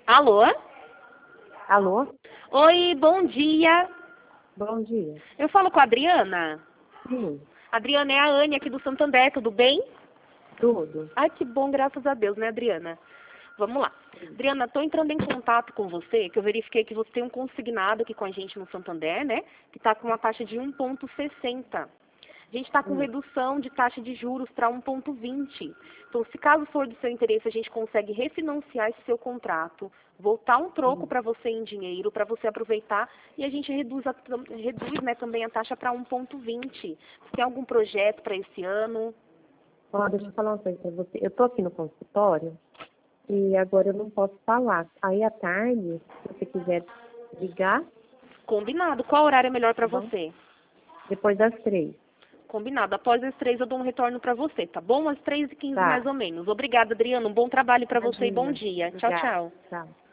Alô? Alô? Oi, bom dia. Bom dia. Eu falo com a Adriana. Sim, Adriana, é a Anne aqui do Santander, tudo bem? tudo. Ai, que bom, graças a Deus, né, Adriana? Vamos lá. Adriana, estou entrando em contato com você, que eu verifiquei que você tem um consignado aqui com a gente no Santander, né? Que está com uma taxa de 1,60. A gente está com redução de taxa de juros para 1,20. Então, se caso for do seu interesse, a gente consegue refinanciar esse seu contrato, voltar um troco para você em dinheiro, para você aproveitar, e a gente reduz, né, também a taxa para 1,20. Você tem algum projeto para esse ano? Ó, deixa eu falar uma coisa pra você. Eu tô aqui no consultório e agora eu não posso falar. Aí à tarde, se você quiser ligar, Combinado. Qual horário é melhor para tá bom? você? Depois das 3. Combinado. Após as 3 eu dou um retorno para você, tá bom? Às 3h15 mais Tá. ou menos. Obrigada, Adriana. Um bom trabalho para você e bom Imagina. dia. Tchau, Obrigada. tchau. Tchau.